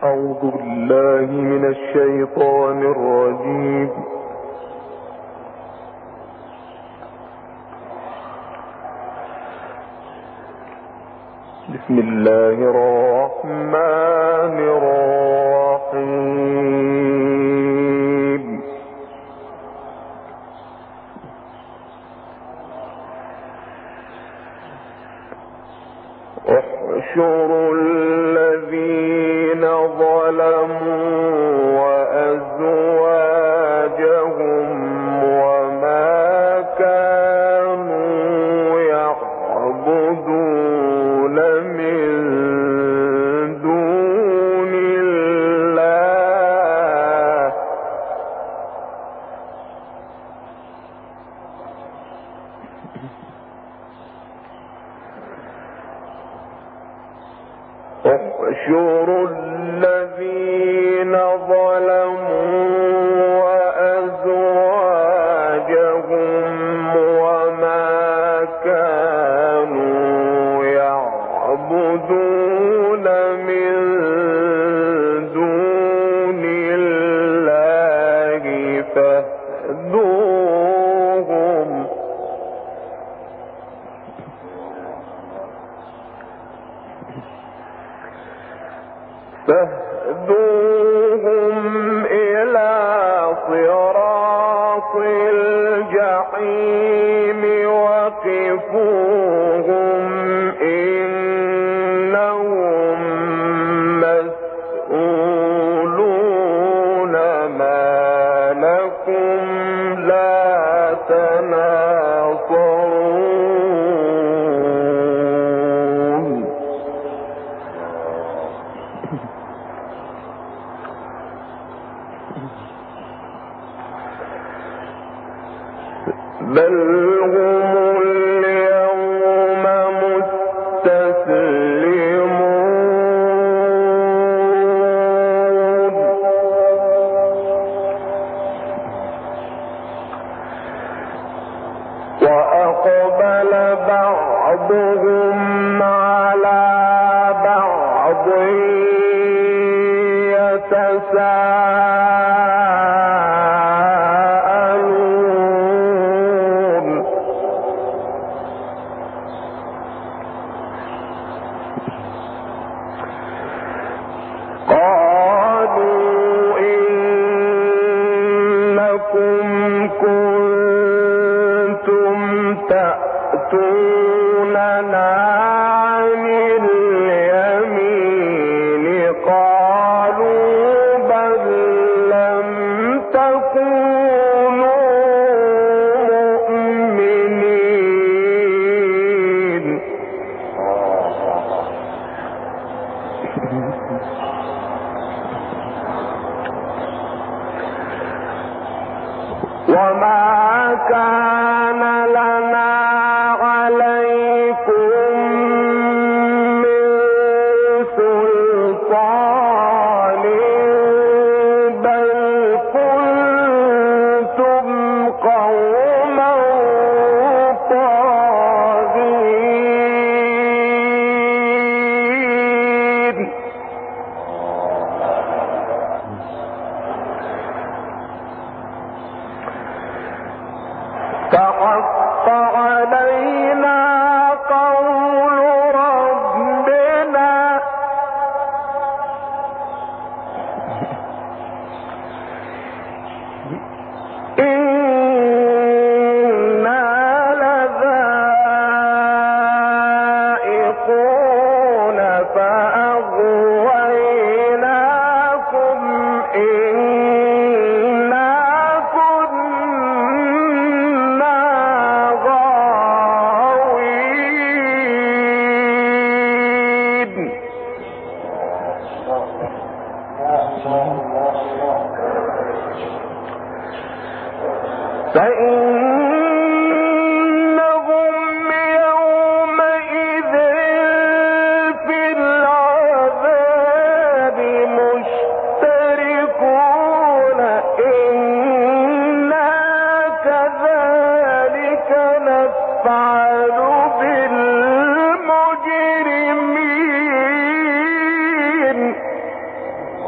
أعوذ بالله من الشيطان الرجيم. بسم الله الرحمن الرحيم. احشروا الذين ظلموا وأزواجهم وما كانوا يعبدون من دون الله احشروا الذين ظلموا وأزواجهم وما كانوا يعبدون من دون الله فاهدوهم إلى صراط الجحيم وقفوهم إنهم مسؤولون ما لكم لا تناصرون بل هم اليوم مستسلمون وأقبل بعضهم على بعض يتساءلون قالوا إنكم كنتم تأتوننا عن اليمين قالوا بل لم تكونوا مؤمنين وما كان لنا عليكم من سلطان بل كنتم قوما طاغين فحق علينا قول ربنا إنا لذائقون فأغويناكم إنا كنا غاوين فإنهم يومئذ في العذاب مشتركون إنا كذلك نفعل بالمجرمين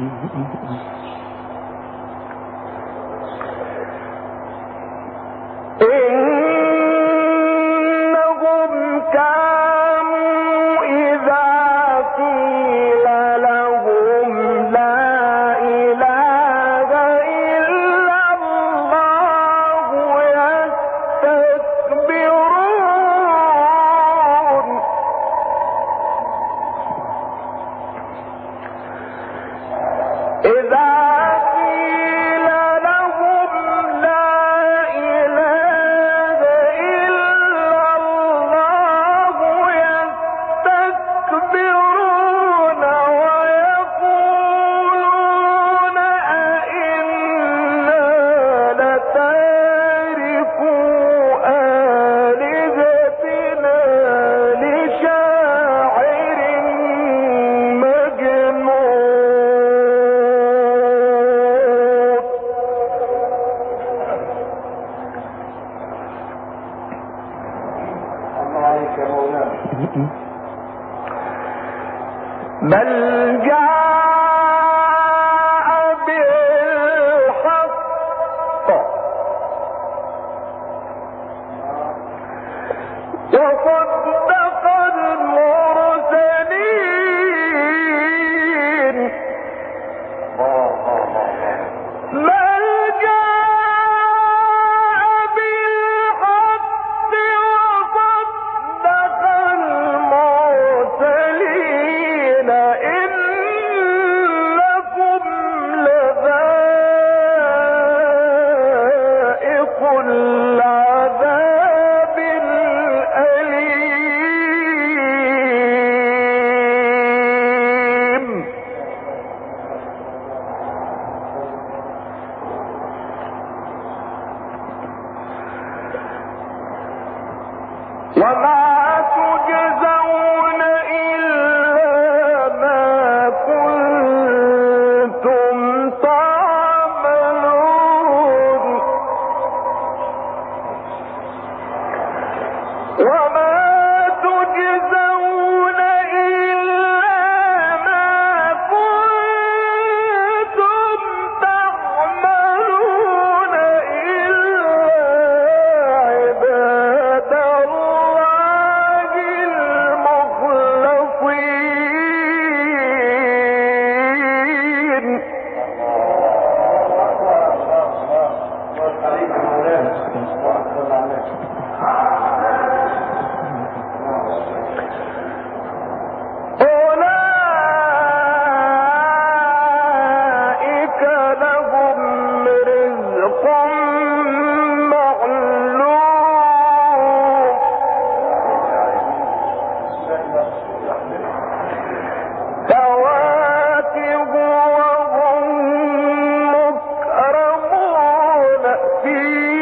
بل جاء بالحق وصدق المرسلين بل جاء بالحق وصدق المرسلين إنكم لذائق العذاب الأليم وما تجزون إلا ما كنتم تعملون وما تجزون إلا ما كنتم تعملون إلا عباد الله المخلصين أولئك لهم رزق معلوم فواكه وهم مكرمون في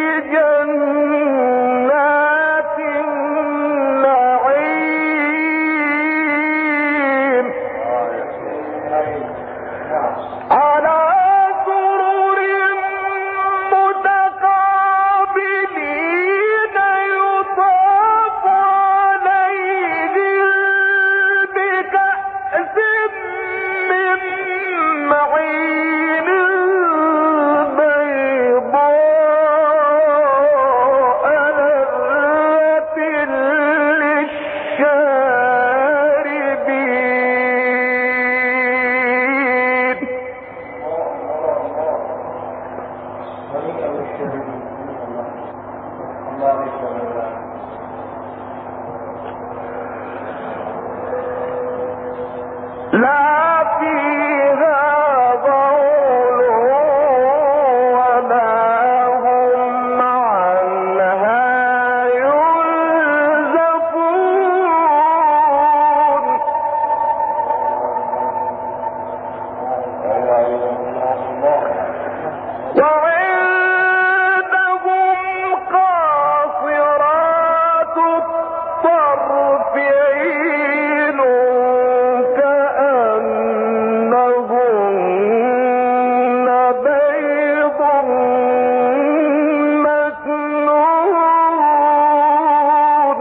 جنات النعيم على سرر متقابلين يطاف عليهم بكأس من معين بيضاء لذة للشاربين لا فيها غول ولا هم عنها ينزفون وعندهم قاصرات الطرف عين كأنهن بيض مكنون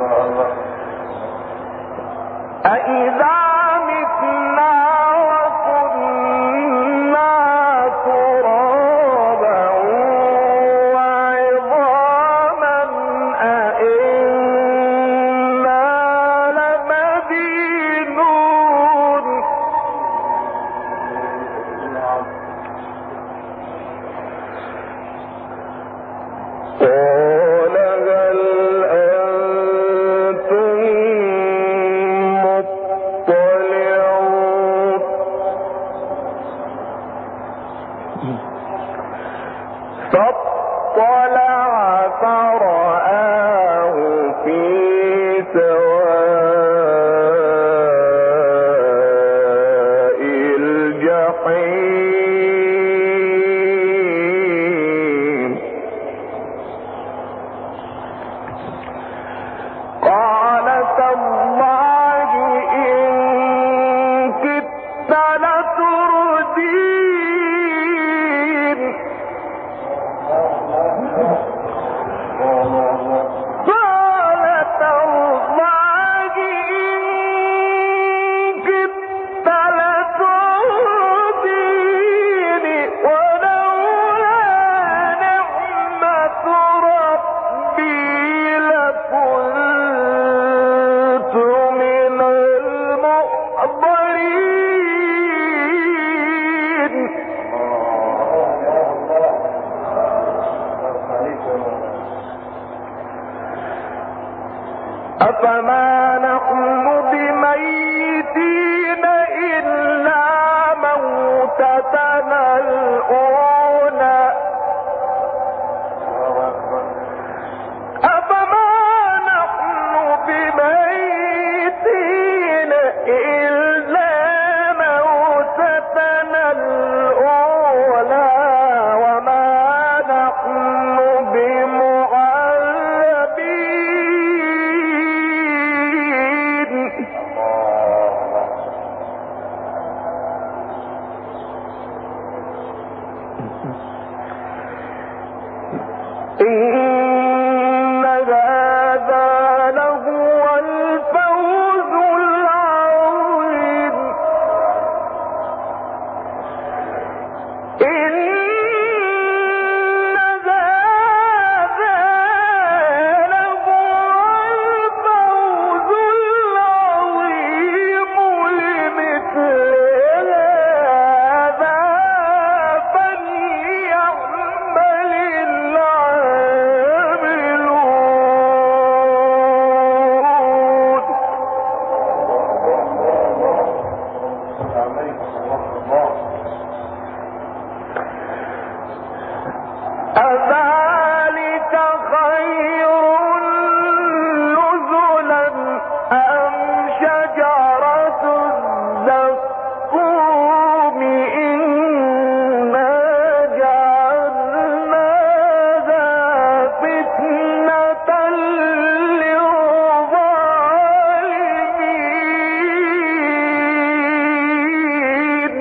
أإذا متنا وكنا ترابا وعظاما أإنا لمدينون قال هل أنتم مطلعون فاطلع فرآه في سواء الجحيم قال تالله إن كدت لتردين قال تالله إن كدت لتردين ولولا نعمة ربي لكنت من المحضرين أفما نحن بميتين إلا موتتنا الأولى أفما نحن بميتين إلا موتتنا الأولى وما نحن بمعذبين إن هذا لهو الفوز العظيم إن هذا لهو الفوز العظيم لمثل هذا فليعمل العاملون أذلك خير نزلا أم شجرة الزقوم إنا جعلناها فتنة للظالمين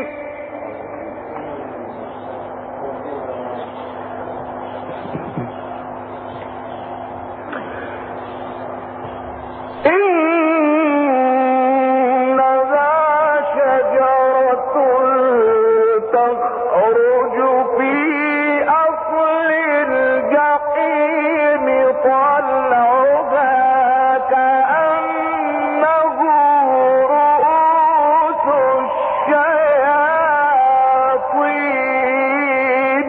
إنها شجرة تخرج في أصل الجحيم طلعها كأنه رؤوس الشياطين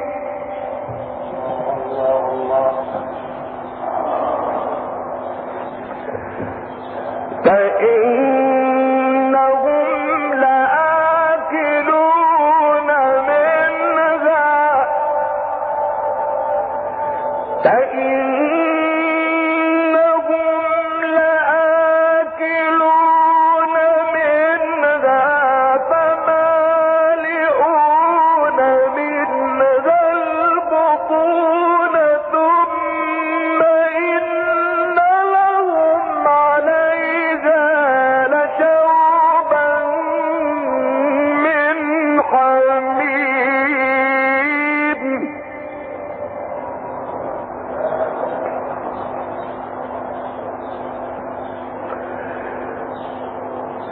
فإنهم لآكلون منها فمالئون منها البطون ثم إن لهم عليها لشوبا من حميم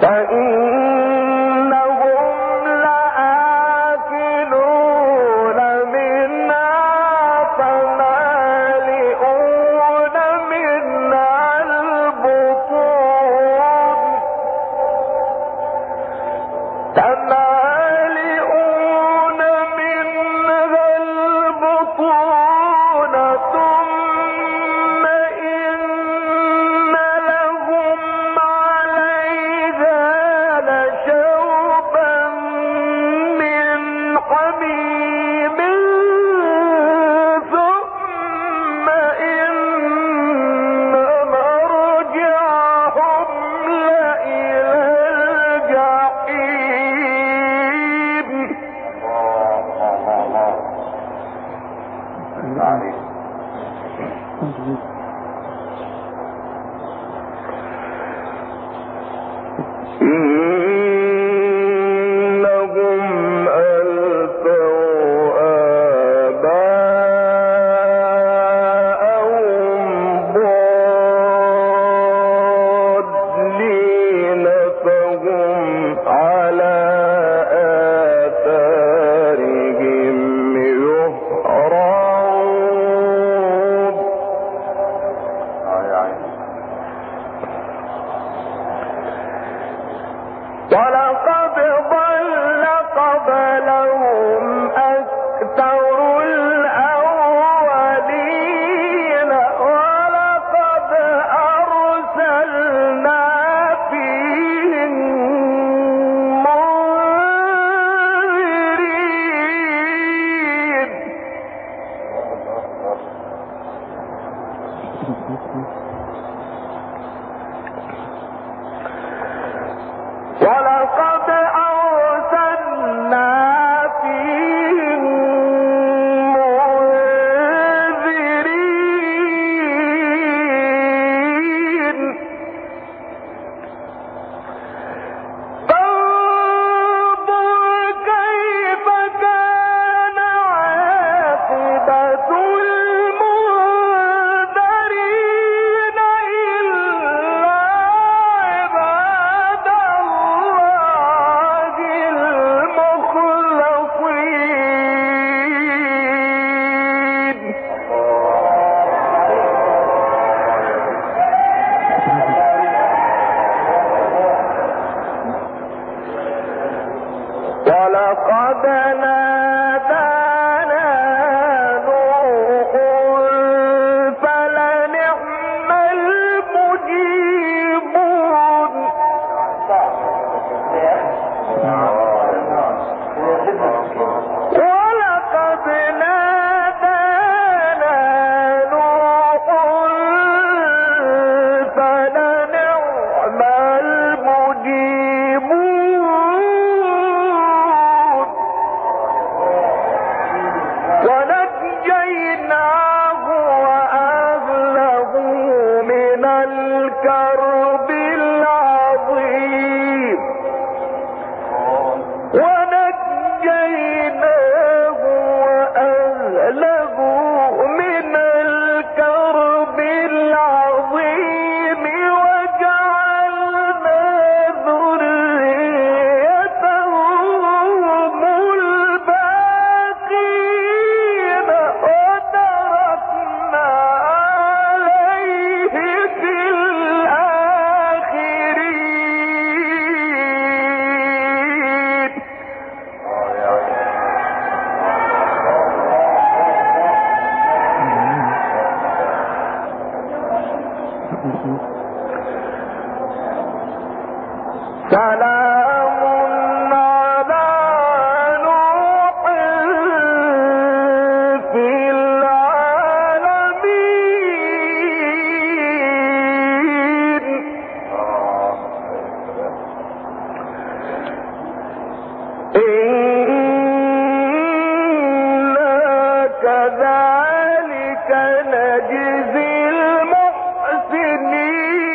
كذلك نجزي المحسنين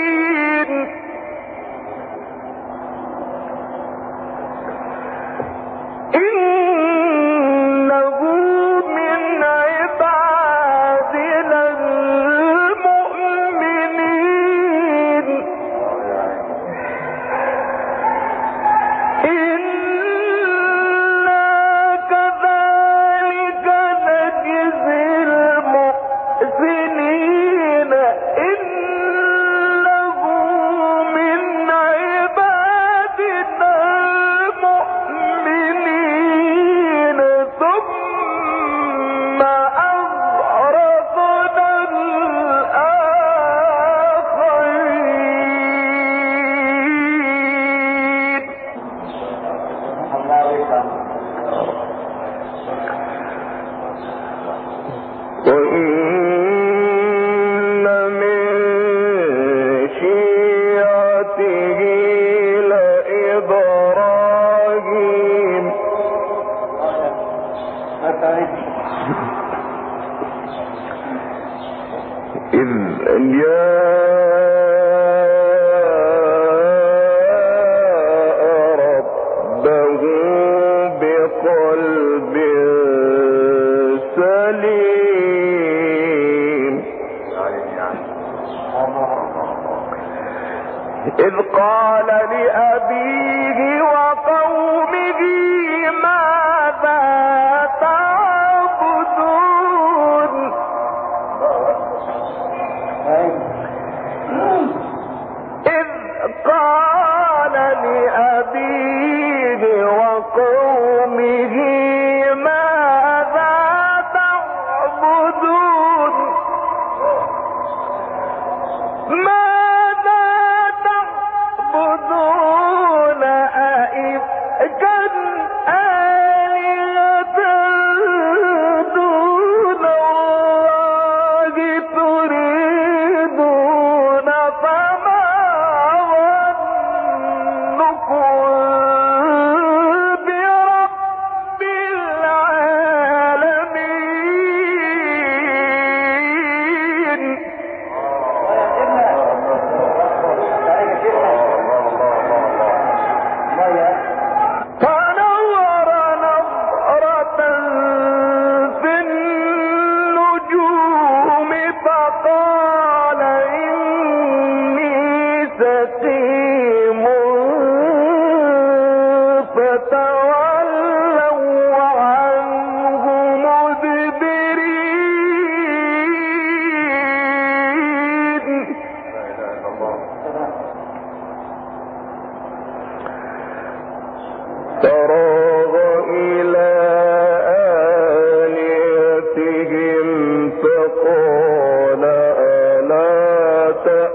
إذ قال لأبيه وقومه ماذا تعبدون إذ قال لأبيه وقومه ماذا تعبدون تعبدون أئفكا آلهة دون الله تريدون فما ظنكم برب العالمين فنظر نظرة في النجوم فقال إني سقيم فتولوا عنه مدبرين فراغ إلى آلهتهم فقال ألا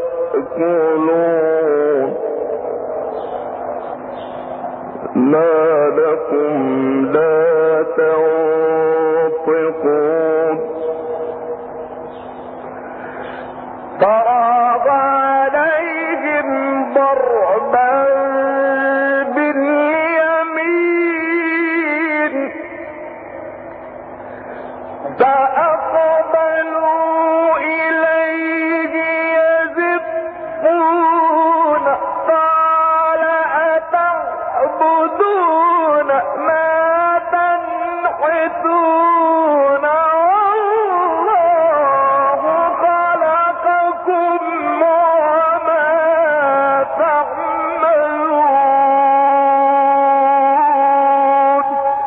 تأكلون ما لكم لا تنطقون فراغ عليهم ضربا فأقبلوا إليه يزفون قال أتعبدون ما تنحتون والله خلقكم وما تعملون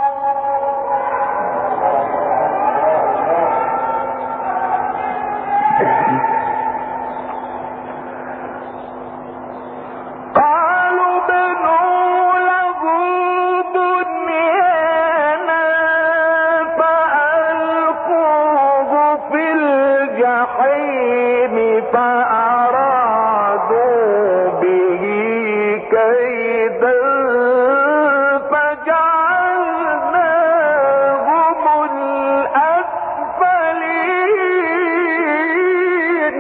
قالوا بنوا له بنيانا فألقوه في الجحيم فأرادوا به كيدا فجعلناهم الأسفلين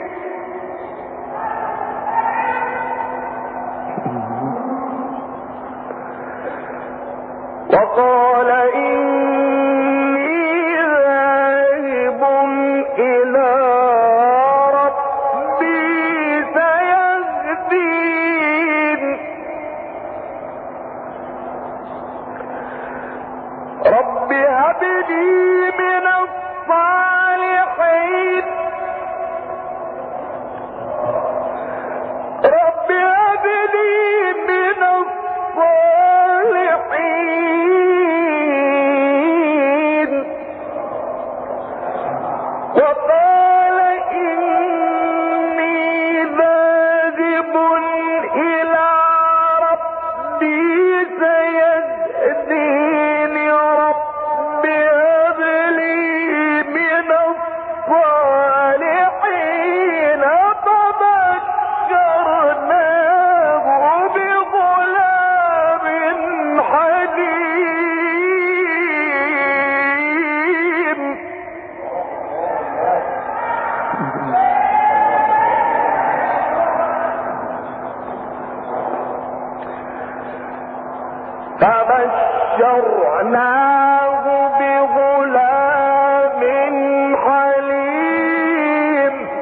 وقال إني ذاهب إلى ربي سيهدين رب هب لي من الصالحين رب هب لي من الصالحين وقال إني ذاهب إلى ربي سيهدين رب هب لي من الصالحين فبشرناه بغلام حليم فبشرناه بغلام حليم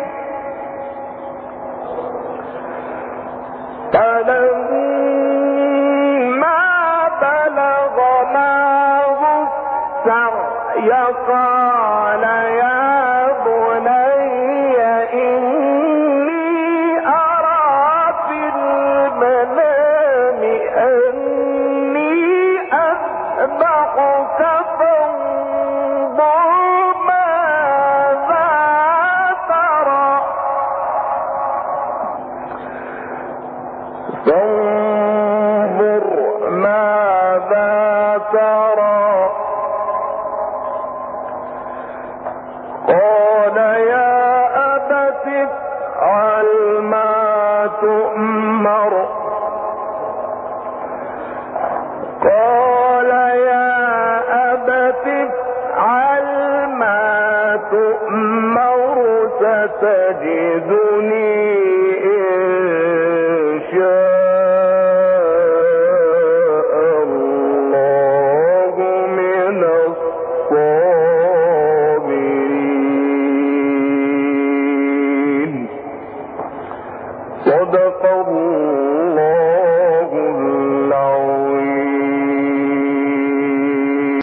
ترى قال يا أبت افعل ما تؤمر قال يا أبت افعل ما تؤمر ستجدني إن شاء الله من الصابرين. صدق الله